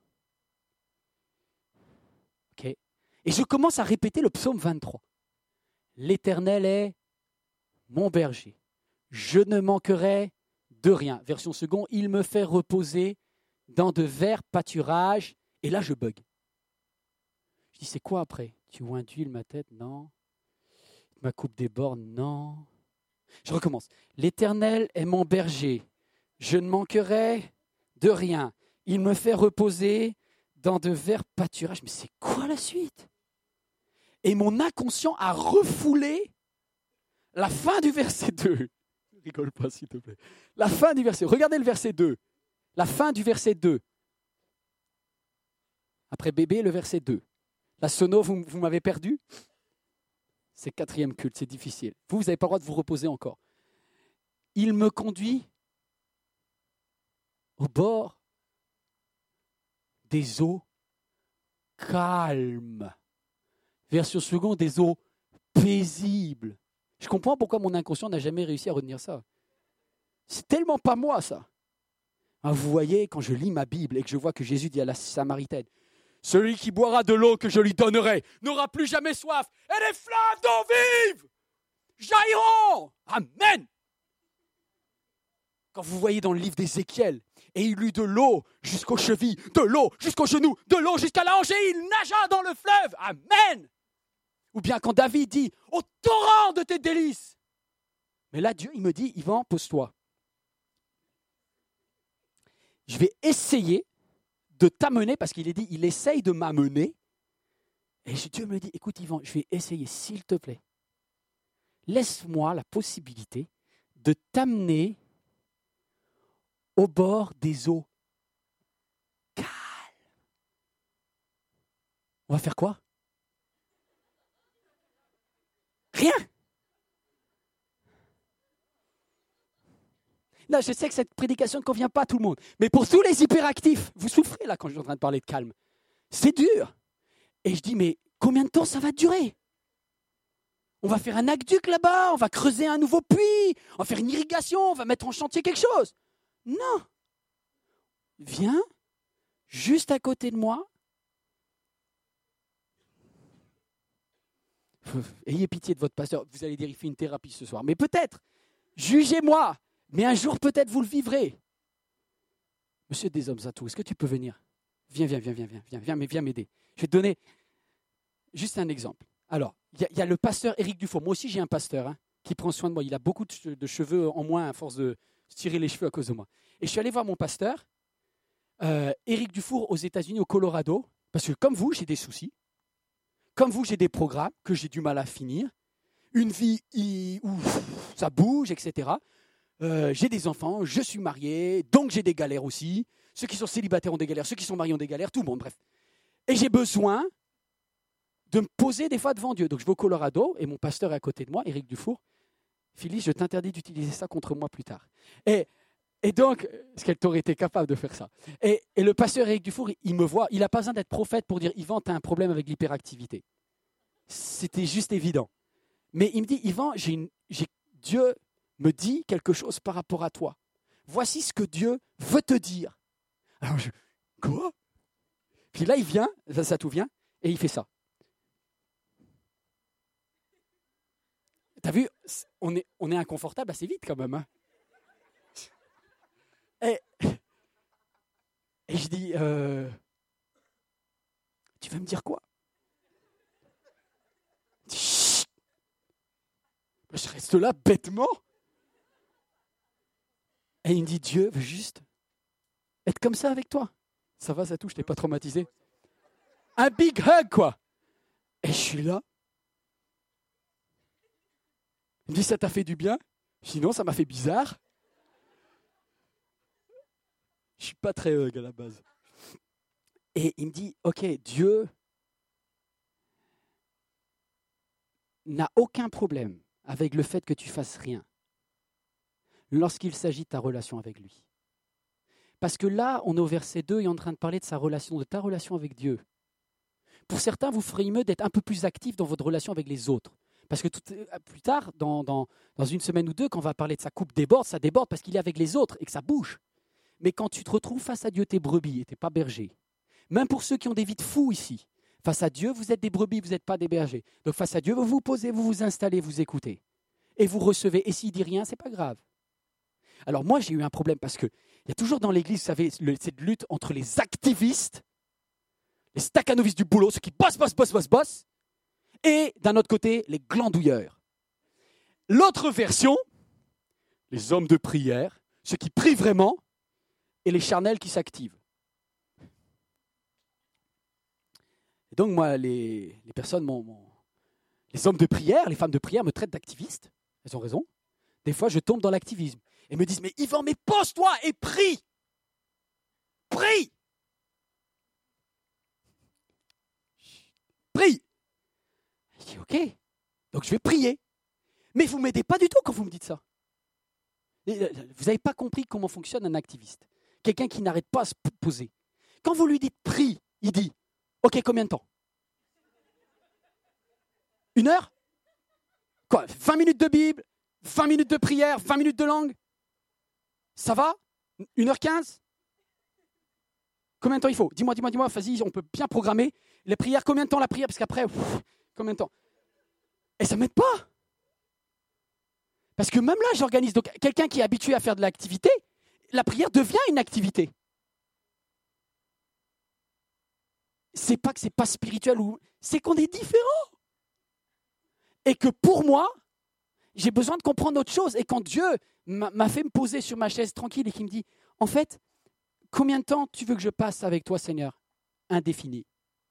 Okay. Et je commence à répéter le psaume 23. L'Éternel est mon berger. Je ne manquerai de rien. Version seconde, il me fait reposer dans de verts pâturages. Et là, je bug. Je dis, c'est quoi après? Tu induis ma tête? Non. Ma coupe déborde? Non. Je recommence. L'Éternel est mon berger. Je ne manquerai de rien. Il me fait reposer dans de verts pâturages. Mais c'est quoi la suite? Et mon inconscient a refoulé la fin du verset 2. Ne rigole pas, s'il te plaît. La fin du verset. Regardez le verset 2. La fin du verset 2. Après bébé, le verset 2. La sono, vous m'avez perdu? C'est 4e culte, c'est difficile. Vous n'avez pas le droit de vous reposer encore. Il me conduit au bord des eaux calmes. Version seconde, des eaux paisibles. Je comprends pourquoi mon inconscient n'a jamais réussi à retenir ça. C'est tellement pas moi, ça. Ah, vous voyez, quand je lis ma Bible et que je vois que Jésus dit à la Samaritaine, « Celui qui boira de l'eau que je lui donnerai n'aura plus jamais soif, et les fleuves d'eau vive jailliront. » Amen. Quand vous voyez dans le livre d'Ézéchiel, et il eut de l'eau jusqu'aux chevilles, de l'eau jusqu'aux genoux, de l'eau jusqu'à la hanche, et il nagea dans le fleuve. Amen. Ou bien quand David dit, au torrent de tes délices. Mais là, Dieu, il me dit, Yvan, pose-toi. Je vais essayer de t'amener, parce qu'il est dit, il essaye de m'amener. Et Dieu me dit, écoute Yvan, je vais essayer, s'il te plaît. Laisse-moi la possibilité de t'amener au bord des eaux calmes. On va faire quoi? Rien. Là, je sais que cette prédication ne convient pas à tout le monde, mais pour tous les hyperactifs, vous souffrez là quand je suis en train de parler de calme. C'est dur. Et je dis, mais combien de temps ça va durer? On va faire un aqueduc là-bas, on va creuser un nouveau puits, on va faire une irrigation, on va mettre en chantier quelque chose. Non. Viens, juste à côté de moi. Ayez pitié de votre pasteur. Vous allez dire, il fait une thérapie ce soir. Mais peut-être, jugez-moi. Mais un jour, peut-être, vous le vivrez. Monsieur des hommes à tout, est-ce que tu peux venir? Viens m'aider. Je vais te donner juste un exemple. Alors, il y a le pasteur Éric Dufour. Moi aussi, j'ai un pasteur qui prend soin de moi. Il a beaucoup de cheveux en moins à force de se tirer les cheveux à cause de moi. Et je suis allé voir mon pasteur, Éric Dufour, aux États-Unis, au Colorado, parce que comme vous, j'ai des soucis. Comme vous, j'ai des programmes que j'ai du mal à finir. Une vie où ça bouge, etc. J'ai des enfants, je suis marié, donc j'ai des galères aussi. Ceux qui sont célibataires ont des galères, ceux qui sont mariés ont des galères, tout le monde, bref. Et j'ai besoin de me poser des fois devant Dieu. Donc je vais au Colorado et mon pasteur est à côté de moi, Éric Dufour. Phyllis, je t'interdis d'utiliser ça contre moi plus tard. Et donc, est-ce qu'elle t'aurait été capable de faire ça? Et le pasteur Éric Dufour, il me voit, il n'a pas besoin d'être prophète pour dire, Yvan, tu as un problème avec l'hyperactivité. C'était juste évident. Mais il me dit, Yvan, Dieu me dit quelque chose par rapport à toi. Voici ce que Dieu veut te dire. Alors quoi? Puis là, il vient, ça tout vient, et il fait ça. T'as vu, on est inconfortable assez vite quand même. Hein. Et je dis, tu veux me dire quoi? Chut. Je reste là bêtement. Et il me dit, Dieu veut juste être comme ça avec toi. Ça va, ça touche, t'es pas traumatisé? Un big hug, quoi. Et je suis là. Il me dit, ça t'a fait du bien? Sinon, ça m'a fait bizarre. Je suis pas très hug à la base. Et il me dit, ok, Dieu n'a aucun problème avec le fait que tu fasses rien lorsqu'il s'agit de ta relation avec lui. Parce que là, on est au verset 2 et on est en train de parler de ta relation avec Dieu. Pour certains, vous ferez mieux d'être un peu plus actif dans votre relation avec les autres. Parce que plus tard, dans une semaine ou deux, quand on va parler de sa coupe déborde, ça déborde parce qu'il est avec les autres et que ça bouge. Mais quand tu te retrouves face à Dieu, t'es brebis et t'es pas berger. Même pour ceux qui ont des vies de fous ici, face à Dieu, vous êtes des brebis, vous n'êtes pas des bergers. Donc face à Dieu, vous vous posez, vous vous installez, vous écoutez. Et vous recevez. Et s'il dit rien, c'est pas grave. Alors moi, j'ai eu un problème parce qu'il y a toujours dans l'Église, vous savez, cette lutte entre les activistes, les staccanovistes du boulot, ceux qui bossent, et d'un autre côté, les glandouilleurs. L'autre version, les hommes de prière, ceux qui prient vraiment, et les charnels qui s'activent. Et donc moi, les personnes, les hommes de prière, les femmes de prière me traitent d'activiste. Elles ont raison. Des fois, je tombe dans l'activisme. Et me disent, mais Yvan, mais pose-toi et prie. Prie. Prie. Je dis, ok, donc je vais prier. Mais vous ne m'aidez pas du tout quand vous me dites ça. Vous n'avez pas compris comment fonctionne un activiste. Quelqu'un qui n'arrête pas à se poser. Quand vous lui dites prie, il dit, ok, combien de temps? 1 heure? Quoi, 20 minutes de Bible, 20 minutes de prière, 20 minutes de langue? Ça va? 1h15? Combien de temps il faut? Dis-moi, vas-y, on peut bien programmer. Les prières, combien de temps la prière? Parce qu'après, combien de temps? Et ça ne m'aide pas. Parce que même là, j'organise. Donc, quelqu'un qui est habitué à faire de l'activité, la prière devient une activité. C'est pas que c'est pas spirituel, c'est qu'on est différents. Et que pour moi, j'ai besoin de comprendre autre chose. Et quand Dieu m'a fait me poser sur ma chaise tranquille et qu'il me dit, en fait, combien de temps tu veux que je passe avec toi, Seigneur? Indéfini.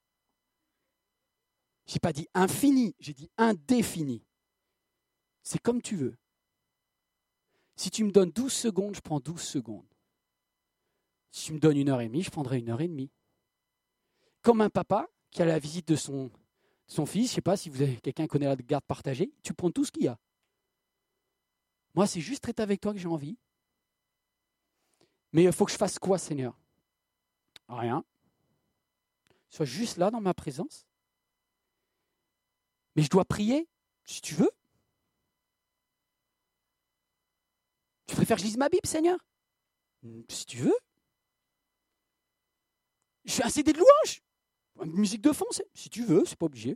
Je n'ai pas dit infini, j'ai dit indéfini. C'est comme tu veux. Si tu me donnes 12 secondes, je prends 12 secondes. Si tu me donnes 1h30, je prendrai 1h30. Comme un papa qui a la visite de son fils, je ne sais pas si quelqu'un connaît la garde partagée, tu prends tout ce qu'il y a. Moi, c'est juste être avec toi que j'ai envie. Mais il faut que je fasse quoi, Seigneur? Rien. Sois juste là dans ma présence. Mais je dois prier, si tu veux. Tu préfères que je lise ma Bible, Seigneur? Si tu veux. Je fais un CD de louange. Une musique de fond, si tu veux, c'est pas obligé.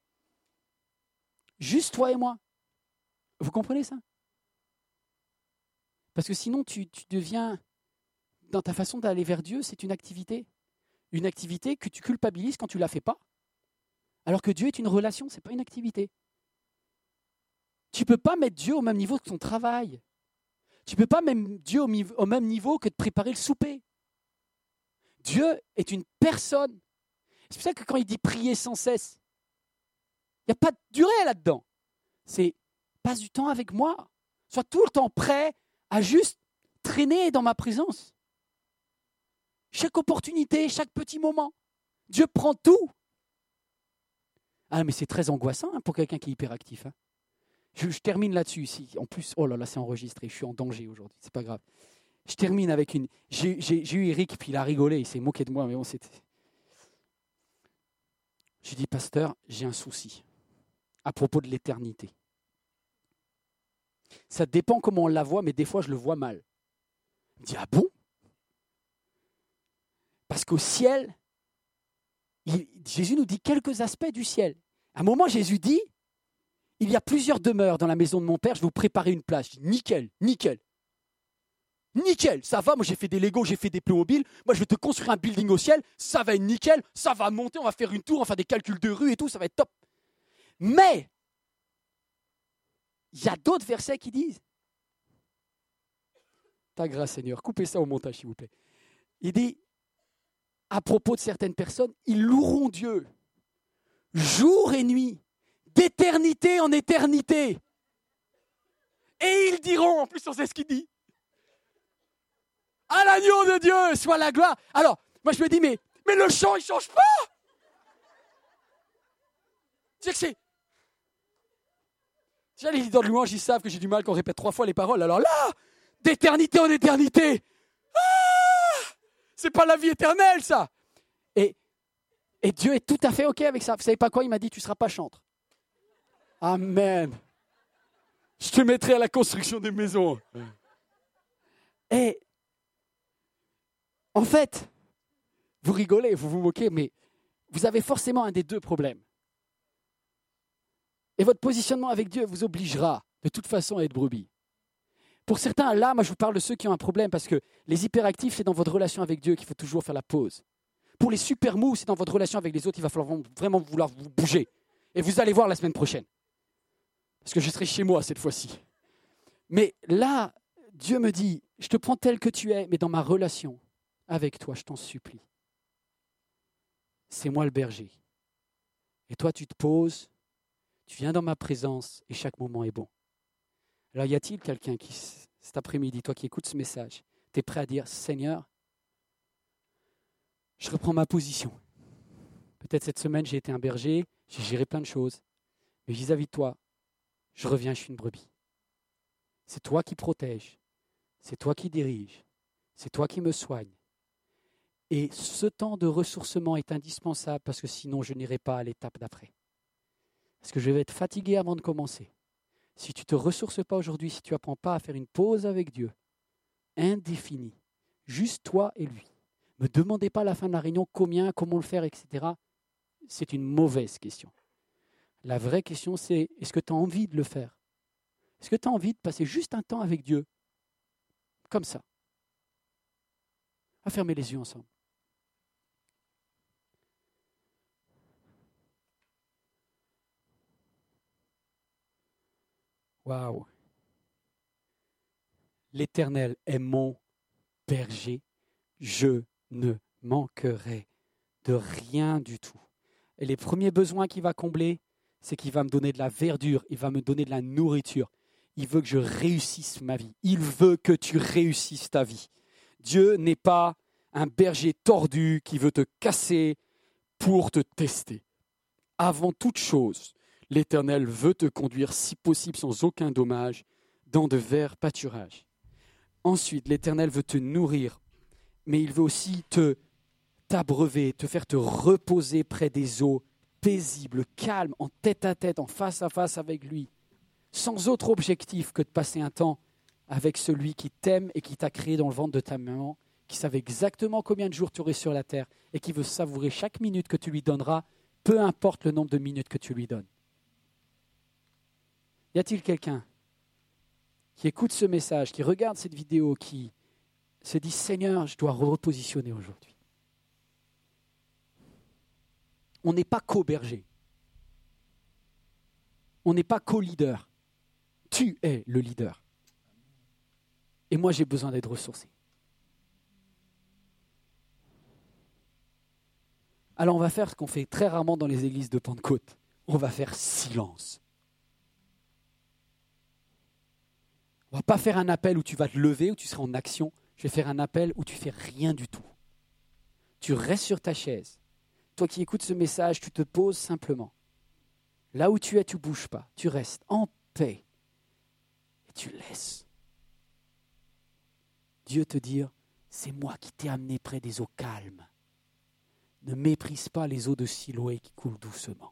Juste toi et moi. Vous comprenez ça? Parce que sinon, tu deviens dans ta façon d'aller vers Dieu, c'est une activité. Une activité que tu culpabilises quand tu ne la fais pas. Alors que Dieu est une relation, ce n'est pas une activité. Tu ne peux pas mettre Dieu au même niveau que ton travail. Tu ne peux pas mettre Dieu au même niveau que de préparer le souper. Dieu est une personne. C'est pour ça que quand il dit prier sans cesse, il n'y a pas de durée là-dedans. C'est passe du temps avec moi. Sois tout le temps prêt à juste traîner dans ma présence. Chaque opportunité, chaque petit moment. Dieu prend tout. Ah, mais c'est très angoissant pour quelqu'un qui est hyperactif. Je termine là-dessus. En plus, oh là là, c'est enregistré. Je suis en danger aujourd'hui. C'est pas grave. Je termine avec une. J'ai eu Eric, puis il a rigolé. Il s'est moqué de moi, mais bon, c'était. J'ai dit, pasteur, j'ai un souci à propos de l'éternité. Ça dépend comment on la voit, mais des fois, je le vois mal. Il me dit, ah bon? Parce qu'au ciel, Jésus nous dit quelques aspects du ciel. À un moment, Jésus dit, il y a plusieurs demeures dans la maison de mon Père, je vais vous préparer une place. Je dis, nickel, nickel. Nickel, ça va, moi j'ai fait des Legos, j'ai fait des Playmobil, moi je vais te construire un building au ciel, ça va être nickel, ça va monter, on va faire une tour, on va faire des calculs de rue et tout, ça va être top. Mais, il y a d'autres versets qui disent, ta grâce Seigneur, coupez ça au montage s'il vous plaît. Il dit, à propos de certaines personnes, ils loueront Dieu, jour et nuit, d'éternité en éternité. Et ils diront, en plus on sait ce qu'il dit, à l'agneau de Dieu soit la gloire. Alors, moi je me dis, mais le chant, il ne change pas. C'est que c'est... Déjà, les leaders de louange, ils savent que j'ai du mal quand on répète 3 fois les paroles. Alors là, d'éternité en éternité. C'est pas la vie éternelle, ça. Et Dieu est tout à fait OK avec ça. Vous savez pas quoi? Il m'a dit, tu ne seras pas chantre. Amen. Je te mettrai à la construction des maisons. Et en fait, vous rigolez, vous vous moquez, mais vous avez forcément un des deux problèmes. Et votre positionnement avec Dieu vous obligera de toute façon à être brebis. Pour certains, là, moi je vous parle de ceux qui ont un problème parce que les hyperactifs, c'est dans votre relation avec Dieu qu'il faut toujours faire la pause. Pour les super mous, c'est dans votre relation avec les autres, il va falloir vraiment vouloir vous bouger. Et vous allez voir la semaine prochaine. Parce que je serai chez moi cette fois-ci. Mais là, Dieu me dit, je te prends tel que tu es, mais dans ma relation avec toi, je t'en supplie. C'est moi le berger. Et toi, tu te poses, tu viens dans ma présence et chaque moment est bon. Alors, y a-t-il quelqu'un qui, cet après-midi, toi qui écoutes ce message, tu es prêt à dire, Seigneur, je reprends ma position. Peut-être cette semaine, j'ai été un berger, j'ai géré plein de choses, mais vis-à-vis de toi, je reviens, je suis une brebis. C'est toi qui protèges, c'est toi qui diriges, c'est toi qui me soignes. Et ce temps de ressourcement est indispensable parce que sinon, je n'irai pas à l'étape d'après. Parce que je vais être fatigué avant de commencer. Si tu ne te ressources pas aujourd'hui, si tu n'apprends pas à faire une pause avec Dieu, indéfinie, juste toi et lui. Ne me demandez pas à la fin de la réunion combien, comment le faire, etc. C'est une mauvaise question. La vraie question, c'est est-ce que tu as envie de le faire? Est-ce que tu as envie de passer juste un temps avec Dieu? Comme ça. À fermer les yeux ensemble. Waouh! L'Éternel est mon berger, je ne manquerai de rien du tout. Et les premiers besoins qu'il va combler, c'est qu'il va me donner de la verdure, il va me donner de la nourriture. Il veut que je réussisse ma vie. Il veut que tu réussisses ta vie. Dieu n'est pas un berger tordu qui veut te casser pour te tester. Avant toute chose, l'Éternel veut te conduire, si possible sans aucun dommage, dans de verts pâturages. Ensuite, l'Éternel veut te nourrir, mais il veut aussi t'abreuver, te faire te reposer près des eaux paisibles, calmes, en tête à tête, en face à face avec lui, sans autre objectif que de passer un temps avec celui qui t'aime et qui t'a créé dans le ventre de ta maman, qui savait exactement combien de jours tu aurais sur la terre et qui veut savourer chaque minute que tu lui donneras, peu importe le nombre de minutes que tu lui donnes. Y a-t-il quelqu'un qui écoute ce message, qui regarde cette vidéo, qui se dit, Seigneur, je dois repositionner aujourd'hui. On n'est pas co-berger. On n'est pas co-leader. Tu es le leader. Et moi, j'ai besoin d'être ressourcé. Alors, on va faire ce qu'on fait très rarement dans les églises de Pentecôte. On va faire silence. On ne va pas faire un appel où tu vas te lever, où tu seras en action. Je vais faire un appel où tu ne fais rien du tout. Tu restes sur ta chaise. Toi qui écoutes ce message, tu te poses simplement. Là où tu es, tu ne bouges pas. Tu restes en paix. Et tu laisses Dieu te dire, c'est moi qui t'ai amené près des eaux calmes. Ne méprise pas les eaux de Siloé qui coulent doucement.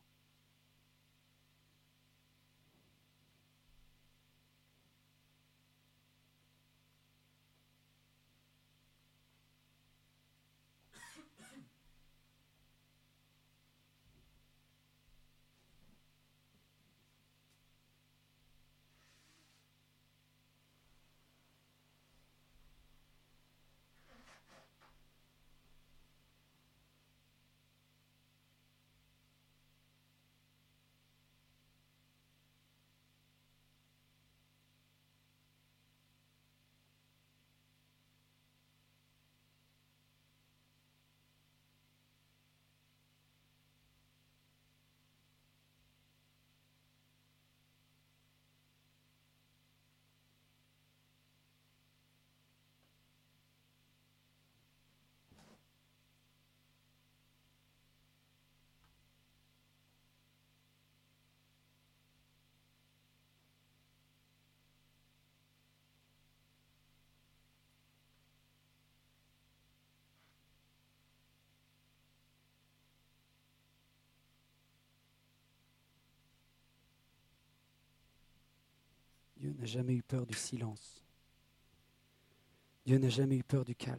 Dieu n'a jamais eu peur du silence. Dieu n'a jamais eu peur du calme.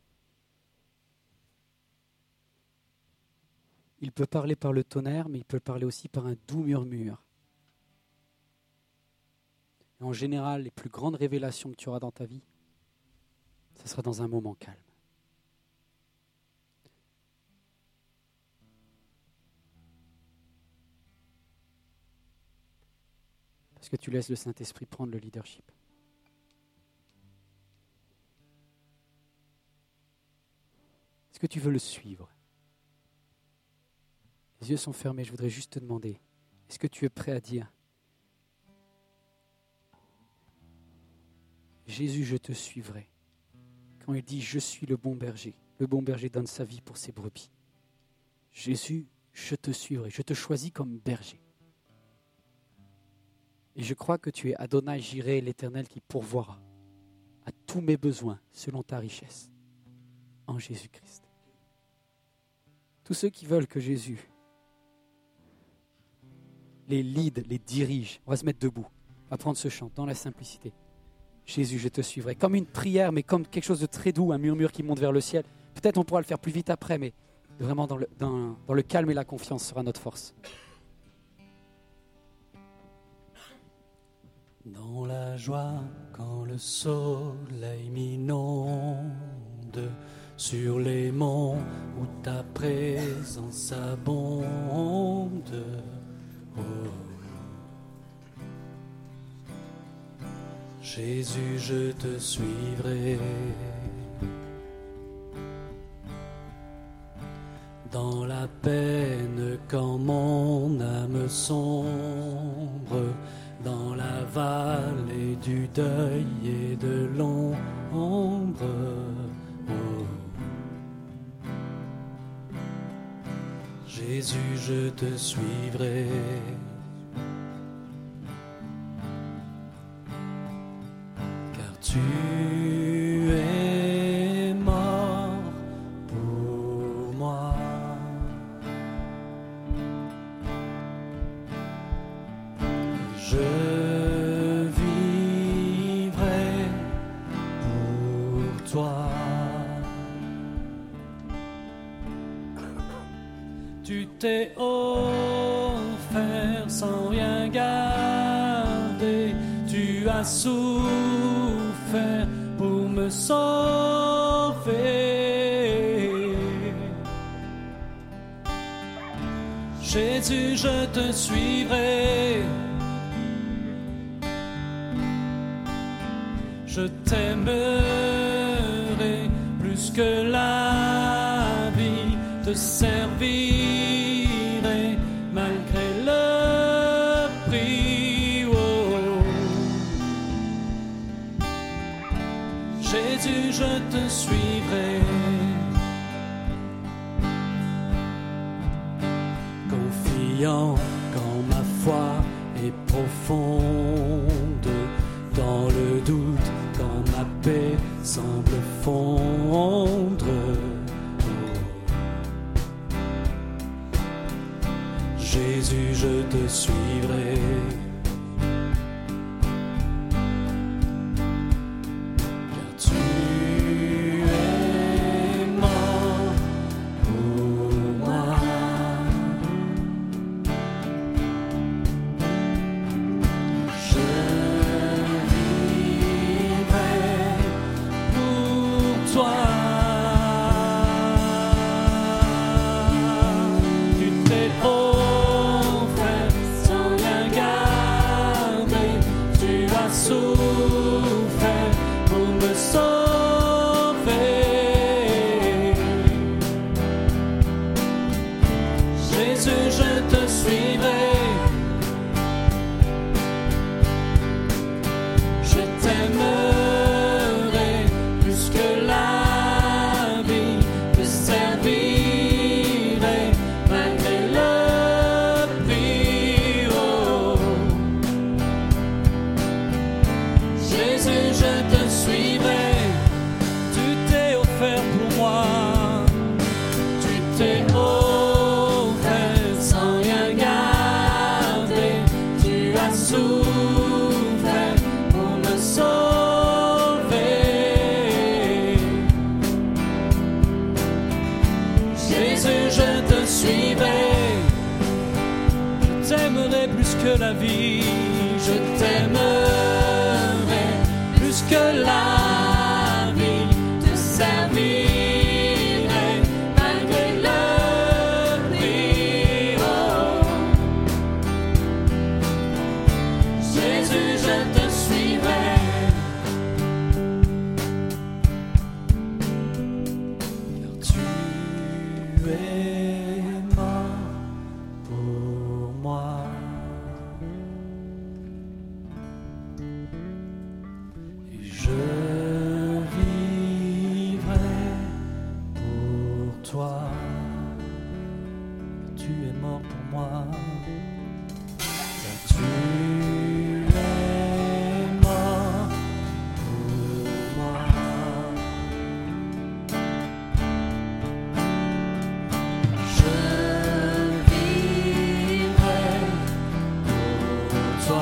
Il peut parler par le tonnerre, mais il peut parler aussi par un doux murmure. Et en général, les plus grandes révélations que tu auras dans ta vie, ce sera dans un moment calme. Parce que tu laisses le Saint-Esprit prendre le leadership. Est-ce que tu veux le suivre? Les yeux sont fermés, je voudrais juste te demander, est-ce que tu es prêt à dire, Jésus, je te suivrai. Quand il dit, je suis le bon berger donne sa vie pour ses brebis. Jésus, je te suivrai, je te choisis comme berger. Et je crois que tu es Adonai Jireh, l'Éternel qui pourvoira à tous mes besoins selon ta richesse en Jésus-Christ. Tous ceux qui veulent que Jésus les lead, les dirige, on va se mettre debout, on va prendre ce chant dans la simplicité. Jésus, je te suivrai. Comme une prière, mais comme quelque chose de très doux, un murmure qui monte vers le ciel. Peut-être on pourra le faire plus vite après, mais vraiment dans le calme et la confiance sera notre force. Dans la joie, quand le soleil m'inonde, sur les monts où ta présence abonde, oh. Jésus, je te suivrai. Dans la peine, quand mon âme sombre, dans la vallée du deuil et de l'ombre, oh. Jésus, je te suivrai. Car tu es mort pour moi. Je vivrai pour toi. Tu t'es offert sans rien garder. Tu as souffert pour me me sauver. Jésus, je te suivrai. Je t'aimerai plus que la vie, te servirai malgré le prix. Oh. Jésus, je te suivrai. Confiant quand ma foi est profonde, dans le doute, quand ma paix semble fondre. Oh. Jésus, je te suivrai. Car tu es mort pour moi. Je toi, tu t'es offert sans rien garder, tu as souffert pour me sauver. Jésus, je te suivrai, je t'aimerai. Plus que la vie, je t'aimerai plus que la vie, te servirai malgré le prix. Oh. Jésus, je te suivrai. Car tu es mort pour moi. Je vivrai pour toi. Tu es mort pour moi. Car tu es mort pour moi. Je vivrai pour toi.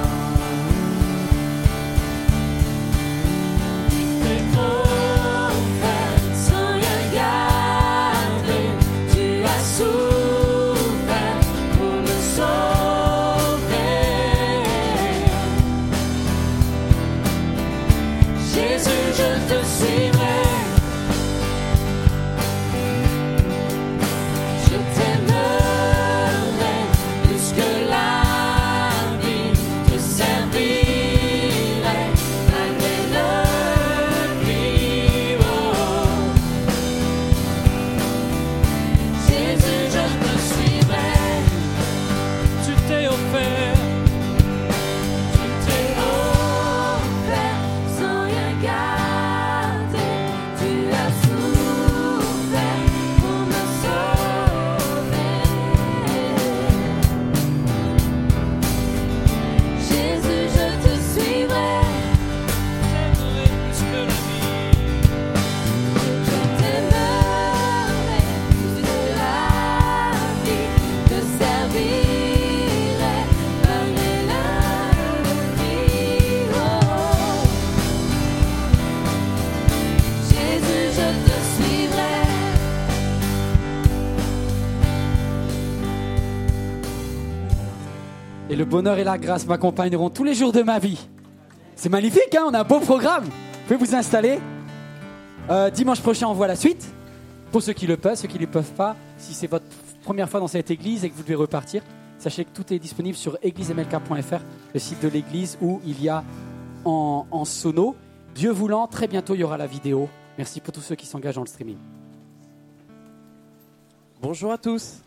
Et le bonheur et la grâce m'accompagneront tous les jours de ma vie. C'est magnifique, hein? On a un beau programme. Vous pouvez vous installer. Dimanche prochain, on voit la suite. Pour ceux qui le peuvent, ceux qui ne le peuvent pas, si c'est votre première fois dans cette église et que vous devez repartir, sachez que tout est disponible sur églisemlk.fr, le site de l'église où il y a en sono. Dieu voulant, très bientôt, il y aura la vidéo. Merci pour tous ceux qui s'engagent dans le streaming. Bonjour à tous.